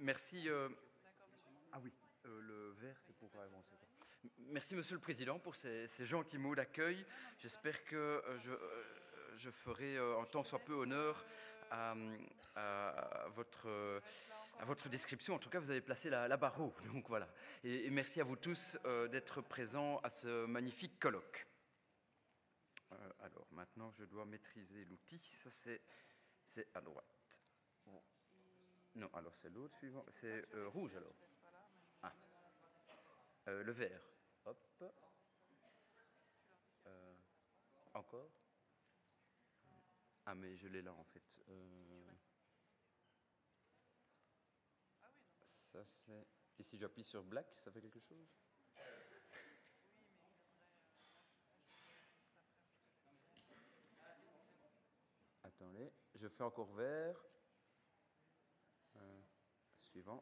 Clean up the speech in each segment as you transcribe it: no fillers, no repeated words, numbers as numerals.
Merci. Ah oui, le verre, c'est pour avancer. Merci, Monsieur le Président, pour ces gentils mots d'accueil. J'espère que je ferai en tant soit peu honneur à votre description. En tout cas, vous avez placé la barre haut. Donc voilà. Et merci à vous tous d'être présents à ce magnifique colloque. Alors maintenant, je dois maîtriser l'outil. Ça, c'est à droite. Non, alors c'est l'autre suivant. C'est rouge alors. Ah. Le vert. Hop. Encore. Ah, mais je l'ai là en fait. Ça c'est. Et si j'appuie sur black, ça fait quelque chose? Attendez, je fais encore vert. Suivant.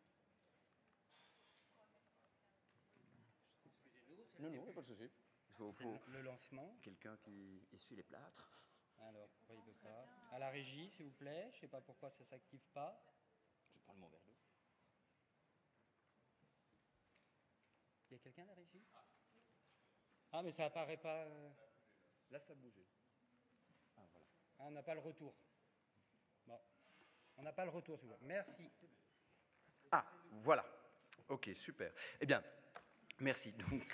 Non, il n'y a pas de souci. Il faut le lancement. Quelqu'un qui essuie les plâtres. Alors, pourquoi il ne peut pas? À la régie, s'il vous plaît. Je ne sais pas pourquoi ça ne s'active pas. Je prends mon verre d'eau. Il y a quelqu'un à la régie? Ah, mais ça apparaît pas. Là, ça a bougé. Ah, voilà. Ah, on n'a pas le retour. Bon. On n'a pas le retour, s'il vous plaît. Merci. Ah, voilà. Ok, super. Eh bien, merci. Donc,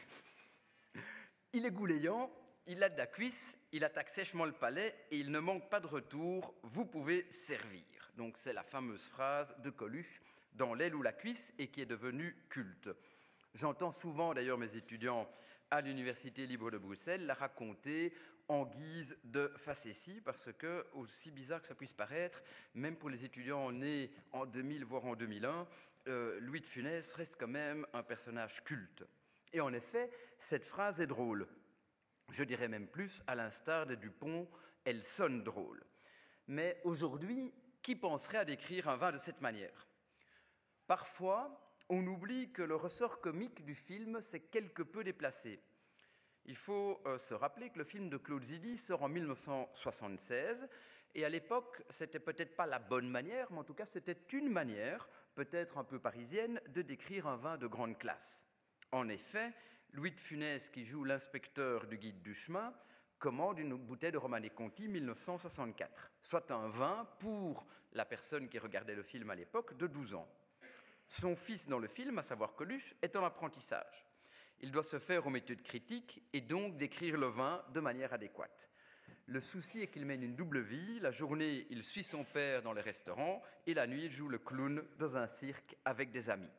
il est goulayant, il a de la cuisse, il attaque sèchement le palais et il ne manque pas de retour, vous pouvez servir. Donc c'est la fameuse phrase de Coluche dans L'aile ou la cuisse et qui est devenue culte. J'entends souvent d'ailleurs mes étudiants à l'Université libre de Bruxelles la raconter en guise de facétie parce que, aussi bizarre que ça puisse paraître, même pour les étudiants nés en 2000 voire en 2001, Louis de Funès reste quand même un personnage culte. Et en effet, cette phrase est drôle. Je dirais même plus, à l'instar de Dupont, elle sonne drôle. Mais aujourd'hui, qui penserait à décrire un vin de cette manière? Parfois, on oublie que le ressort comique du film s'est quelque peu déplacé. Il faut se rappeler que le film de Claude Zidi sort en 1976, et à l'époque, c'était peut-être pas la bonne manière, mais en tout cas, c'était une manière, peut-être un peu parisienne, de décrire un vin de grande classe. En effet, Louis de Funès, qui joue l'inspecteur du guide du chemin, commande une bouteille de Romanée Conti 1964, soit un vin pour la personne qui regardait le film à l'époque de 12 ans. Son fils dans le film, à savoir Coluche, est en apprentissage. Il doit se faire aux méthodes critiques et donc décrire le vin de manière adéquate. Le souci est qu'il mène une double vie. La journée, il suit son père dans les restaurants et la nuit, il joue le clown dans un cirque avec des amis.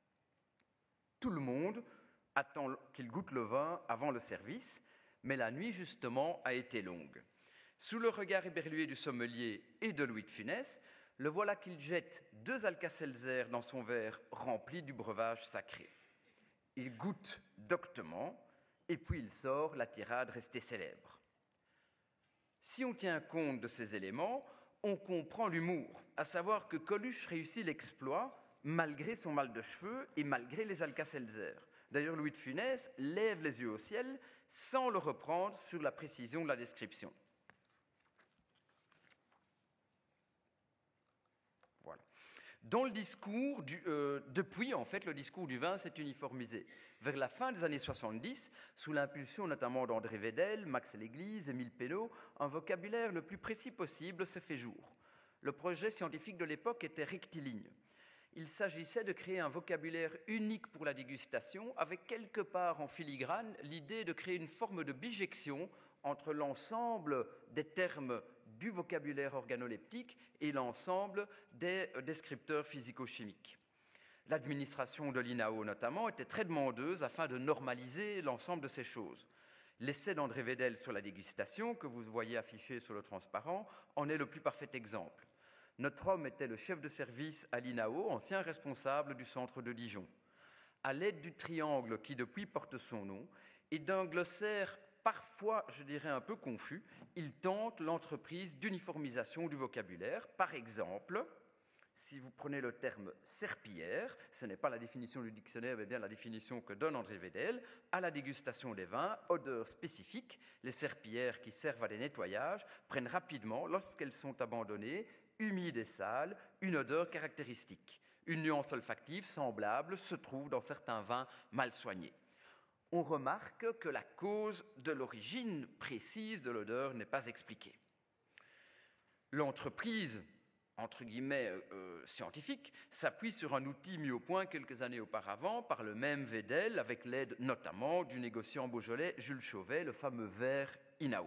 Tout le monde attend qu'il goûte le vin avant le service, mais la nuit, justement, a été longue. Sous le regard éberlué du sommelier et de Louis de Funès, le voilà qu'il jette 2 Alka-Seltzer dans son verre rempli du breuvage sacré. Il goûte doctement, et puis il sort la tirade restée célèbre. Si on tient compte de ces éléments, on comprend l'humour, à savoir que Coluche réussit l'exploit malgré son mal de cheveux et malgré les Alka-Seltzer. D'ailleurs, Louis de Funès lève les yeux au ciel sans le reprendre sur la précision de la description. Voilà. Dans le discours, depuis, en fait, le discours du vin s'est uniformisé. Vers la fin des années 70, sous l'impulsion notamment d'André Vedel, Max Léglise, Émile Pénaud, un vocabulaire le plus précis possible se fait jour. Le projet scientifique de l'époque était rectiligne. Il s'agissait de créer un vocabulaire unique pour la dégustation, avec quelque part en filigrane l'idée de créer une forme de bijection entre l'ensemble des termes du vocabulaire organoleptique et l'ensemble des descripteurs physico-chimiques. L'administration de l'INAO, notamment, était très demandeuse afin de normaliser l'ensemble de ces choses. L'essai d'André Vedel sur la dégustation, que vous voyez affiché sur le transparent, en est le plus parfait exemple. Notre homme était le chef de service à l'INAO, ancien responsable du centre de Dijon. À l'aide du triangle qui depuis porte son nom et d'un glossaire parfois, je dirais, un peu confus, il tente l'entreprise d'uniformisation du vocabulaire. Par exemple, si vous prenez le terme serpillière, ce n'est pas la définition du dictionnaire, mais bien la définition que donne André Vedel, à la dégustation des vins, odeur spécifique, les serpillières qui servent à des nettoyages prennent rapidement, lorsqu'elles sont abandonnées, humides et sales, une odeur caractéristique. Une nuance olfactive semblable se trouve dans certains vins mal soignés. On remarque que la cause de l'origine précise de l'odeur n'est pas expliquée. L'entreprise, entre guillemets, scientifique, s'appuie sur un outil mis au point quelques années auparavant par le même Wedel, avec l'aide notamment du négociant beaujolais Jules Chauvet, le fameux verre Inao.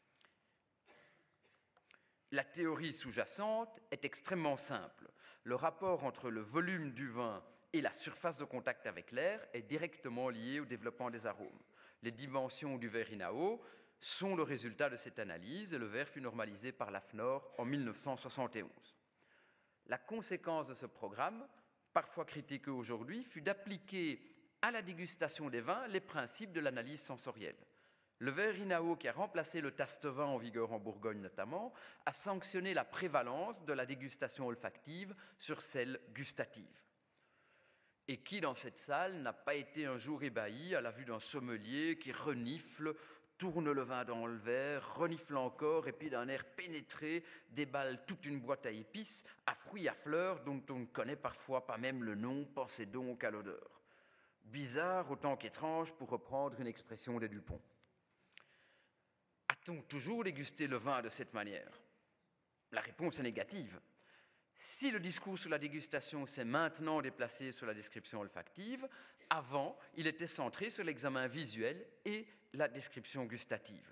La théorie sous-jacente est extrêmement simple. Le rapport entre le volume du vin et la surface de contact avec l'air est directement lié au développement des arômes. Les dimensions du verre Inao sont le résultat de cette analyse et le verre fut normalisé par l'AFNOR en 1971. La conséquence de ce programme, parfois critiqué aujourd'hui, fut d'appliquer à la dégustation des vins les principes de l'analyse sensorielle. Le verre Inao, qui a remplacé le taste-vin en vigueur en Bourgogne notamment, a sanctionné la prévalence de la dégustation olfactive sur celle gustative. Et qui, dans cette salle, n'a pas été un jour ébahi à la vue d'un sommelier qui renifle, tourne le vin dans le verre, renifle encore, et puis d'un air pénétré, déballe toute une boîte à épices, à fruits, à fleurs, dont on ne connaît parfois pas même le nom, pensez donc à l'odeur. Bizarre autant qu'étrange, pour reprendre une expression des Dupont. A-t-on toujours dégusté le vin de cette manière? La réponse est négative. Si le discours sur la dégustation s'est maintenant déplacé sur la description olfactive, avant, il était centré sur l'examen visuel et la description gustative.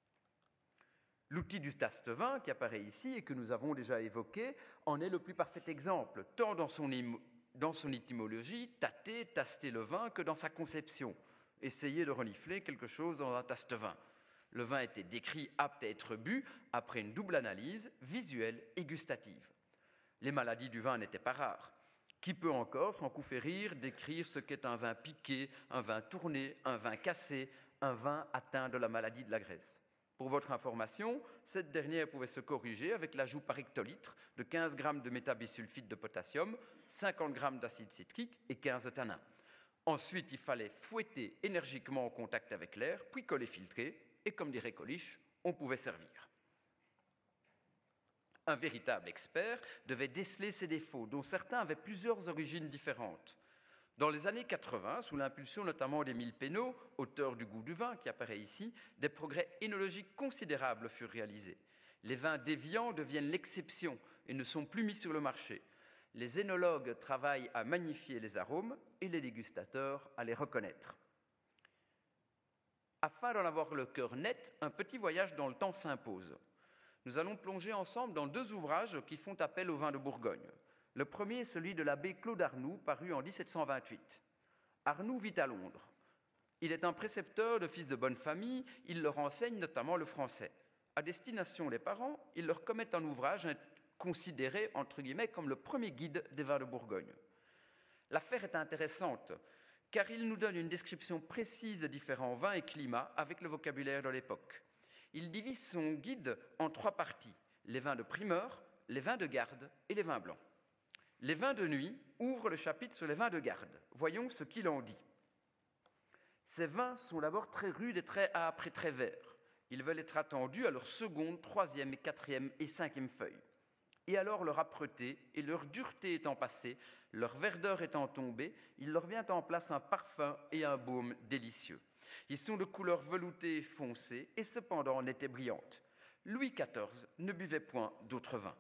L'outil du taste-vin qui apparaît ici et que nous avons déjà évoqué en est le plus parfait exemple, tant dans son étymologie, tâter, taster le vin, que dans sa conception, essayer de renifler quelque chose dans un taste-vin. Le vin était décrit apte à être bu après une double analyse, visuelle et gustative. Les maladies du vin n'étaient pas rares. Qui peut encore, sans coup faire rire, décrire ce qu'est un vin piqué, un vin tourné, un vin cassé, un vin atteint de la maladie de la graisse? Pour votre information, cette dernière pouvait se corriger avec l'ajout par hectolitre de 15 g de métabisulfite de potassium, 50 g d'acide citrique et 15 de tanin. Ensuite, il fallait fouetter énergiquement en contact avec l'air, puis coller filtré, et comme dirait Coluche, on pouvait servir. Un véritable expert devait déceler ces défauts, dont certains avaient plusieurs origines différentes. Dans les années 80, sous l'impulsion notamment d'Émile Pénaud, auteur du Goût du vin qui apparaît ici, des progrès énologiques considérables furent réalisés. Les vins déviants deviennent l'exception et ne sont plus mis sur le marché. Les œnologues travaillent à magnifier les arômes et les dégustateurs à les reconnaître. Afin d'en avoir le cœur net, un petit voyage dans le temps s'impose. Nous allons plonger ensemble dans deux ouvrages qui font appel au vin de Bourgogne. Le premier est celui de l'abbé Claude Arnoux, paru en 1728. Arnoux vit à Londres. Il est un précepteur de fils de bonne famille, il leur enseigne notamment le français. À destination des parents, il leur commet un ouvrage considéré, entre guillemets, comme le premier guide des vins de Bourgogne. L'affaire est intéressante, car il nous donne une description précise des différents vins et climats avec le vocabulaire de l'époque. Il divise son guide en trois parties, les vins de primeur, les vins de garde et les vins blancs. Les vins de nuit ouvrent le chapitre sur les vins de garde. Voyons ce qu'il en dit. Ces vins sont d'abord très rudes et très âpres et très verts. Ils veulent être attendus à leur seconde, troisième, quatrième et cinquième feuille. Et alors leur âpreté et leur dureté étant passées, leur verdeur étant tombée, il leur vient en place un parfum et un baume délicieux. Ils sont de couleur veloutée et foncée et cependant nette et brillante. Louis XIV ne buvait point d'autres vins.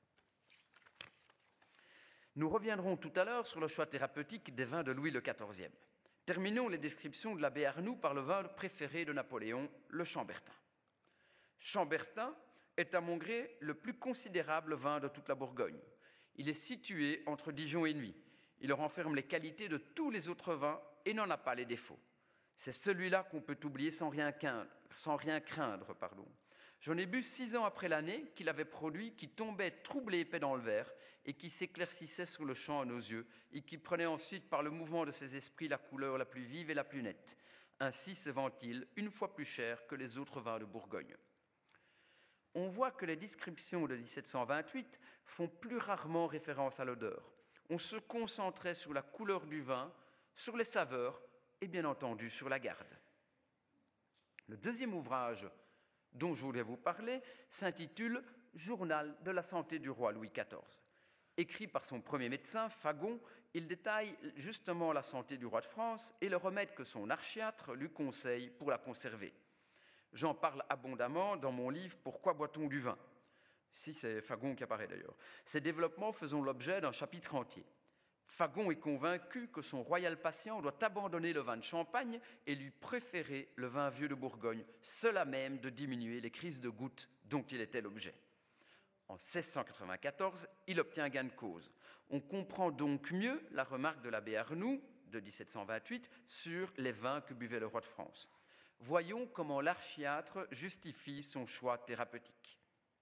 Nous reviendrons tout à l'heure sur le choix thérapeutique des vins de Louis XIV. Terminons les descriptions de l'abbé Arnoux par le vin préféré de Napoléon, le Chambertin. Chambertin est à mon gré le plus considérable vin de toute la Bourgogne. Il est situé entre Dijon et Nuits. Il renferme les qualités de tous les autres vins et n'en a pas les défauts. C'est celui-là qu'on peut oublier sans rien craindre. J'en ai bu 6 ans après l'année qu'il avait produit, qui tombait trouble et épais dans le verre et qui s'éclaircissait sur le champ à nos yeux et qui prenait ensuite par le mouvement de ses esprits la couleur la plus vive et la plus nette. Ainsi se vend-il 1 fois plus cher que les autres vins de Bourgogne. On voit que les descriptions de 1728 font plus rarement référence à l'odeur. On se concentrait sur la couleur du vin, sur les saveurs et bien entendu sur la garde. Le deuxième ouvrage dont je voulais vous parler s'intitule « Journal de la santé du roi Louis XIV ». Écrit par son premier médecin, Fagon, il détaille justement la santé du roi de France et le remède que son archiatre lui conseille pour la conserver. J'en parle abondamment dans mon livre « Pourquoi boit-on du vin ?» Si c'est Fagon qui apparaît d'ailleurs. Ces développements faisant l'objet d'un chapitre entier. Fagon est convaincu que son royal patient doit abandonner le vin de Champagne et lui préférer le vin vieux de Bourgogne, seul à même de diminuer les crises de goutte dont il était l'objet. En 1694, il obtient gain de cause. On comprend donc mieux la remarque de l'abbé Arnoux, de 1728, sur les vins que buvait le roi de France. Voyons comment l'archiatre justifie son choix thérapeutique.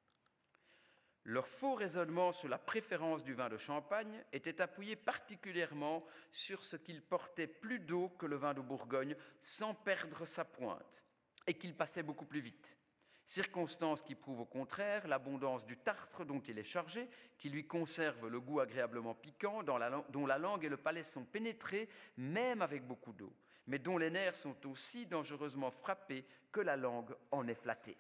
Leur faux raisonnement sur la préférence du vin de Champagne était appuyé particulièrement sur ce qu'il portait plus d'eau que le vin de Bourgogne sans perdre sa pointe, et qu'il passait beaucoup plus vite. Circonstance qui prouve au contraire l'abondance du tartre dont il est chargé, qui lui conserve le goût agréablement piquant, dont la langue et le palais sont pénétrés, même avec beaucoup d'eau, mais dont les nerfs sont aussi dangereusement frappés que la langue en est flattée.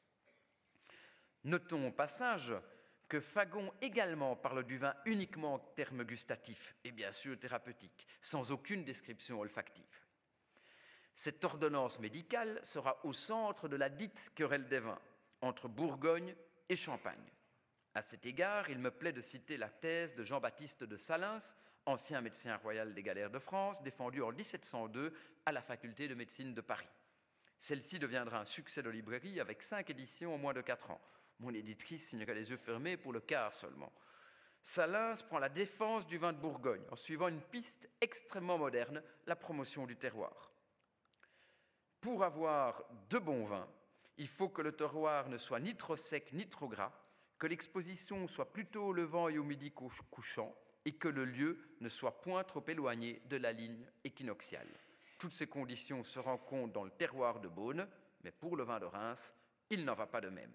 Notons au passage que Fagon également parle du vin uniquement en termes gustatifs et bien sûr thérapeutiques, sans aucune description olfactive. Cette ordonnance médicale sera au centre de la dite querelle des vins entre Bourgogne et Champagne. À cet égard, il me plaît de citer la thèse de Jean-Baptiste de Salins, ancien médecin royal des galères de France, défendue en 1702 à la faculté de médecine de Paris. Celle-ci deviendra un succès de librairie avec 5 éditions en moins de 4 ans. Mon éditrice signerait les yeux fermés pour le quart seulement. Salins prend la défense du vin de Bourgogne en suivant une piste extrêmement moderne, la promotion du terroir. Pour avoir de bons vins, il faut que le terroir ne soit ni trop sec ni trop gras, que l'exposition soit plutôt au levant et au midi couchant, et que le lieu ne soit point trop éloigné de la ligne équinoxiale. Toutes ces conditions se rencontrent dans le terroir de Beaune, mais pour le vin de Reims, il n'en va pas de même.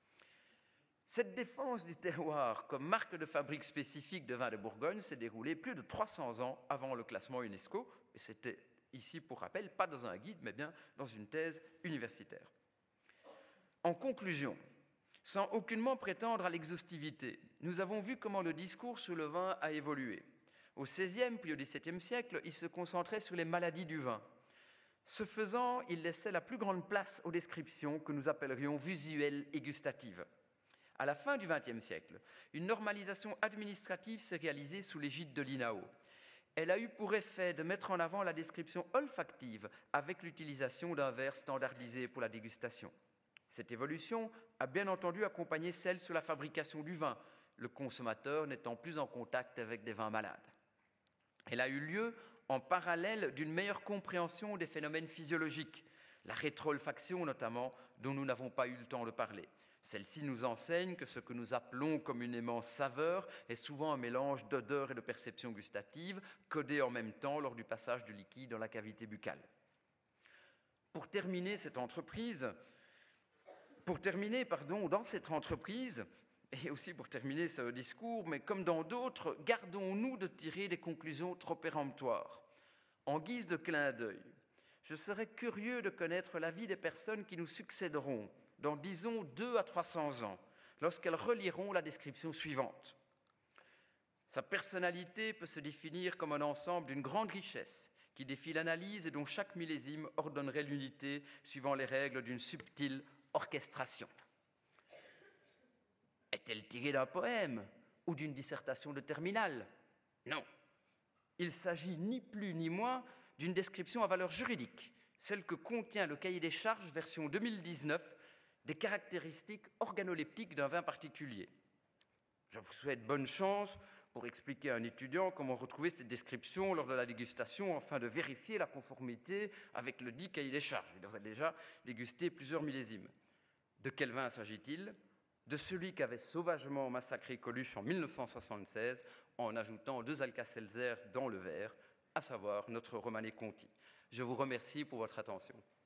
Cette défense du terroir comme marque de fabrique spécifique de vin de Bourgogne s'est déroulée plus de 300 ans avant le classement UNESCO, et c'était ici, pour rappel, pas dans un guide, mais bien dans une thèse universitaire. En conclusion, sans aucunement prétendre à l'exhaustivité, nous avons vu comment le discours sur le vin a évolué. Au XVIe puis au XVIIe siècle, il se concentrait sur les maladies du vin. Ce faisant, il laissait la plus grande place aux descriptions que nous appellerions visuelles et gustatives. À la fin du XXe siècle, une normalisation administrative s'est réalisée sous l'égide de l'INAO. Elle a eu pour effet de mettre en avant la description olfactive avec l'utilisation d'un verre standardisé pour la dégustation. Cette évolution a bien entendu accompagné celle sur la fabrication du vin, le consommateur n'étant plus en contact avec des vins malades. Elle a eu lieu en parallèle d'une meilleure compréhension des phénomènes physiologiques, la rétroolfaction notamment, dont nous n'avons pas eu le temps de parler. Celle-ci nous enseigne que ce que nous appelons communément saveur est souvent un mélange d'odeur et de perception gustative, codé en même temps lors du passage du liquide dans la cavité buccale. Pour terminer, dans cette entreprise, et aussi pour terminer ce discours, mais comme dans d'autres, gardons-nous de tirer des conclusions trop péremptoires. En guise de clin d'œil, je serais curieux de connaître l'avis des personnes qui nous succéderont dans, disons, 200 à 300 ans, lorsqu'elles reliront la description suivante. Sa personnalité peut se définir comme un ensemble d'une grande richesse qui défie l'analyse et dont chaque millésime ordonnerait l'unité suivant les règles d'une subtile orchestration. Est-elle tirée d'un poème ou d'une dissertation de terminale ? Non. Il s'agit ni plus ni moins d'une description à valeur juridique, celle que contient le cahier des charges version 2019 des caractéristiques organoleptiques d'un vin particulier. Je vous souhaite bonne chance pour expliquer à un étudiant comment retrouver cette description lors de la dégustation afin de vérifier la conformité avec le dit cahier des charges. Il devrait déjà déguster plusieurs millésimes. De quel vin s'agit-il ? De celui qu'avait sauvagement massacré Coluche en 1976 en ajoutant 2 Alka-Seltzer dans le verre, à savoir notre Romanée Conti. Je vous remercie pour votre attention.